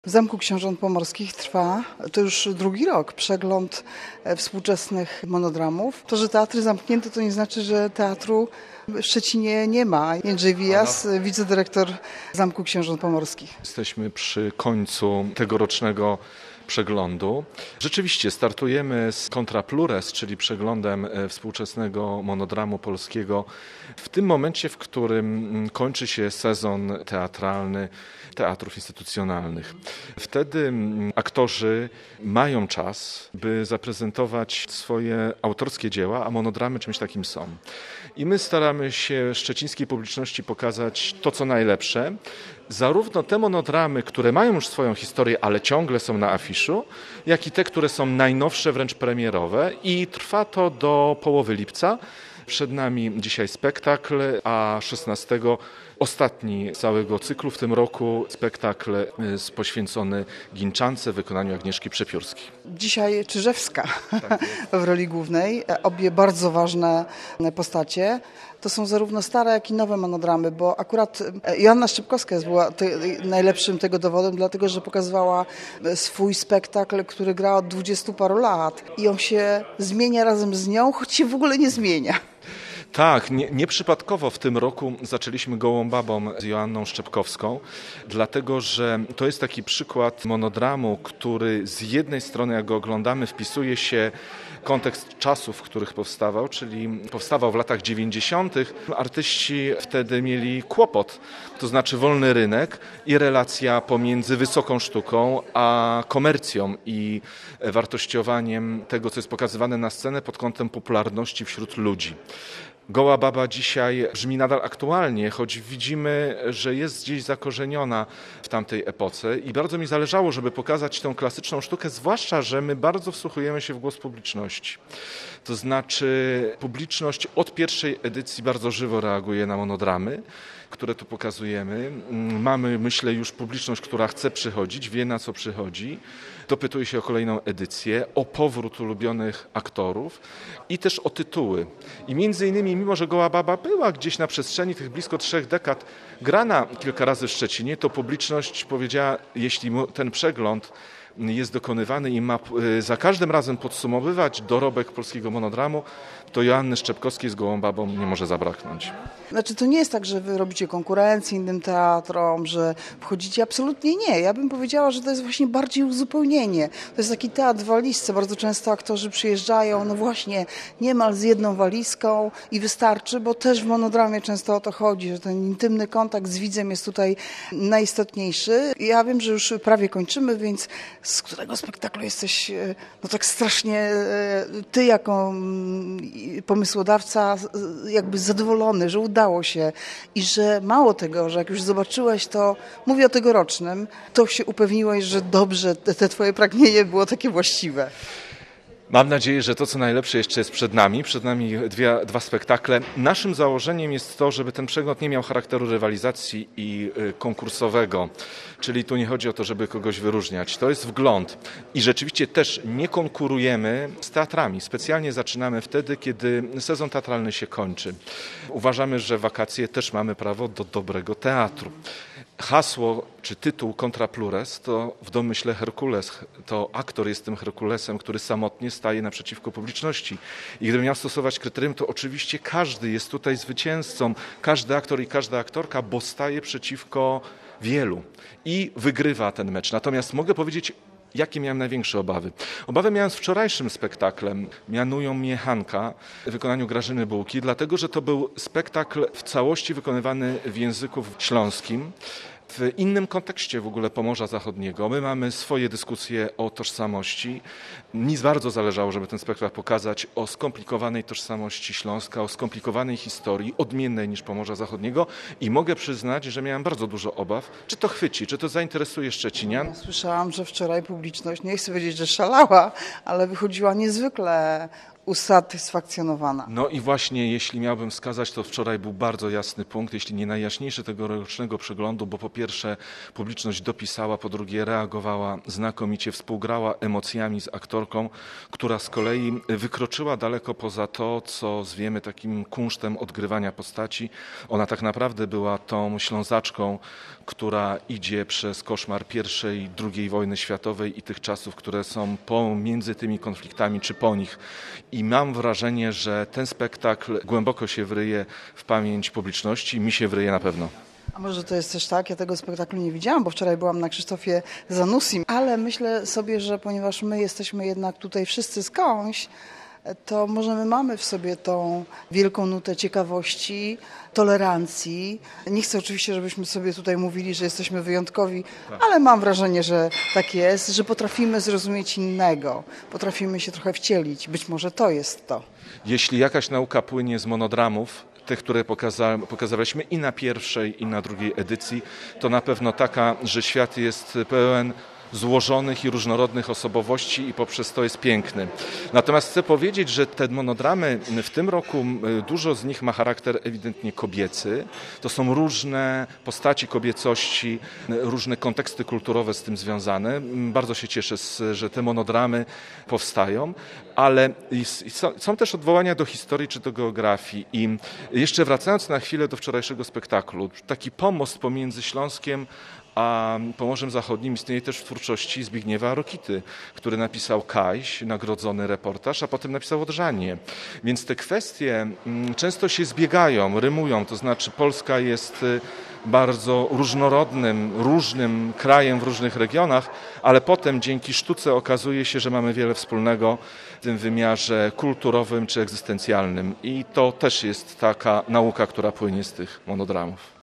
W Zamku Książąt Pomorskich trwa, to już drugi rok, przegląd współczesnych monodramów. To, że teatry zamknięte, to nie znaczy, że teatru w Szczecinie nie ma. Jędrzej Wijas, wicedyrektor Zamku Książąt Pomorskich. Jesteśmy przy końcu tegorocznego przeglądu. Rzeczywiście startujemy z Contra Plures, czyli przeglądem współczesnego monodramu polskiego w tym momencie, w którym kończy się sezon teatralny teatrów instytucjonalnych. Wtedy aktorzy mają czas, by zaprezentować swoje autorskie dzieła, a monodramy czymś takim są. I my staramy się szczecińskiej publiczności pokazać to, co najlepsze. Zarówno te monodramy, które mają już swoją historię, ale ciągle są na afiszu, jak i te, które są najnowsze, wręcz premierowe. I trwa to do połowy lipca. Przed nami dzisiaj spektakl, a 16 ostatni całego cyklu w tym roku spektakl poświęcony Ginczance w wykonaniu Agnieszki Przepiórskiej. Dzisiaj Czyżewska w roli głównej. Obie bardzo ważne postacie. To są zarówno stare, jak i nowe monodramy, bo akurat Joanna Szczepkowska była najlepszym tego dowodem, dlatego że pokazywała swój spektakl, który gra od 20 paru lat i on się zmienia razem z nią, choć się w ogóle nie zmienia. Tak, nieprzypadkowo w tym roku zaczęliśmy Gołą babą z Joanną Szczepkowską, dlatego że to jest taki przykład monodramu, który z jednej strony, jak go oglądamy, wpisuje się kontekst czasów, w których powstawał, czyli powstawał w latach 90. Artyści wtedy mieli kłopot, to znaczy wolny rynek i relacja pomiędzy wysoką sztuką a komercją i wartościowaniem tego, co jest pokazywane na scenę pod kątem popularności wśród ludzi. Goła baba dzisiaj brzmi nadal aktualnie, choć widzimy, że jest gdzieś zakorzeniona w tamtej epoce i bardzo mi zależało, żeby pokazać tę klasyczną sztukę, zwłaszcza, że my bardzo wsłuchujemy się w głos publiczności. To znaczy publiczność od pierwszej edycji bardzo żywo reaguje na monodramy, które tu pokazujemy. Mamy, myślę, już publiczność, która chce przychodzić, wie, na co przychodzi. Dopytuje się o kolejną edycję, o powrót ulubionych aktorów i też o tytuły. I między innymi, mimo że Goła baba była gdzieś na przestrzeni tych blisko 3 dekad grana kilka razy w Szczecinie, to publiczność powiedziała, jeśli ten przegląd jest dokonywany i ma za każdym razem podsumowywać dorobek polskiego monodramu, to Joanny Szczepkowskiej z Gołą babą nie może zabraknąć. Znaczy to nie jest tak, że wy robicie konkurencję innym teatrom, że wchodzicie, absolutnie nie. Ja bym powiedziała, że to jest właśnie bardziej uzupełnienie. To jest taki teatr w walizce. Bardzo często aktorzy przyjeżdżają, no właśnie niemal z jedną walizką i wystarczy, bo też w monodramie często o to chodzi, że ten intymny kontakt z widzem jest tutaj najistotniejszy. Ja wiem, że już prawie kończymy, więc z którego spektaklu jesteś no tak strasznie ty jako pomysłodawca jakby zadowolony, że udało się i że mało tego, że jak już zobaczyłeś to, mówię o tegorocznym, to się upewniłeś, że dobrze te twoje pragnienie było takie właściwe. Mam nadzieję, że to, co najlepsze jeszcze jest przed nami. Przed nami dwa spektakle. Naszym założeniem jest to, żeby ten przegląd nie miał charakteru rywalizacji i konkursowego. Czyli tu nie chodzi o to, żeby kogoś wyróżniać. To jest wgląd. I rzeczywiście też nie konkurujemy z teatrami. Specjalnie zaczynamy wtedy, kiedy sezon teatralny się kończy. Uważamy, że w wakacje też mamy prawo do dobrego teatru. Hasło czy tytuł Contra Plures to w domyśle Herkules. To aktor jest tym Herkulesem, który samotnie staje naprzeciwko publiczności. I gdybym miał stosować kryterium, to oczywiście każdy jest tutaj zwycięzcą. Każdy aktor i każda aktorka, bo staje przeciwko wielu i wygrywa ten mecz. Natomiast mogę powiedzieć, jakie miałem największe obawy? Obawy miałem z wczorajszym spektaklem. Mianują mnie Hanka w wykonaniu Grażyny Bułki, dlatego że to był spektakl w całości wykonywany w języku śląskim. W innym kontekście w ogóle Pomorza Zachodniego. My mamy swoje dyskusje o tożsamości. Mi bardzo zależało, żeby ten spektakl pokazać o skomplikowanej tożsamości Śląska, o skomplikowanej historii, odmiennej niż Pomorza Zachodniego i mogę przyznać, że miałem bardzo dużo obaw, czy to chwyci, czy to zainteresuje Szczecinian. Ja słyszałam, że wczoraj publiczność, nie chcę powiedzieć, że szalała, ale wychodziła niezwykle usatysfakcjonowana. No i właśnie, jeśli miałbym wskazać, to wczoraj był bardzo jasny punkt, jeśli nie najjaśniejszy tegorocznego przeglądu, bo po pierwsze publiczność dopisała, po drugie reagowała znakomicie, współgrała emocjami z aktorką, która z kolei wykroczyła daleko poza to, co zwiemy takim kunsztem odgrywania postaci. Ona tak naprawdę była tą Ślązaczką, która idzie przez koszmar I i II wojny światowej i tych czasów, które są pomiędzy tymi konfliktami czy po nich. I mam wrażenie, że ten spektakl głęboko się wryje w pamięć publiczności, mi się wryje na pewno. A może to jest też tak, ja tego spektaklu nie widziałam, bo wczoraj byłam na Krzysztofie Zanussim, ale myślę sobie, że ponieważ my jesteśmy jednak tutaj wszyscy skądś, to może my mamy w sobie tą wielką nutę ciekawości, tolerancji. Nie chcę oczywiście, żebyśmy sobie tutaj mówili, że jesteśmy wyjątkowi, ale mam wrażenie, że tak jest, że potrafimy zrozumieć innego, potrafimy się trochę wcielić. Być może to jest to. Jeśli jakaś nauka płynie z monodramów, tych, które pokazywaliśmy i na pierwszej, i na drugiej edycji, to na pewno taka, że świat jest pełen złożonych i różnorodnych osobowości i poprzez to jest piękny. Natomiast chcę powiedzieć, że te monodramy w tym roku, dużo z nich ma charakter ewidentnie kobiecy. To są różne postaci kobiecości, różne konteksty kulturowe z tym związane. Bardzo się cieszę, że te monodramy powstają, ale są też odwołania do historii czy do geografii. I jeszcze wracając na chwilę do wczorajszego spektaklu, taki pomost pomiędzy Śląskiem a Pomorzem Zachodnim istnieje też w twórczości Zbigniewa Rokity, który napisał Kajś, nagrodzony reportaż, a potem napisał Odrzanie. Więc te kwestie często się zbiegają, rymują, to znaczy Polska jest bardzo różnym krajem w różnych regionach, ale potem dzięki sztuce okazuje się, że mamy wiele wspólnego w tym wymiarze kulturowym czy egzystencjalnym. I to też jest taka nauka, która płynie z tych monodramów.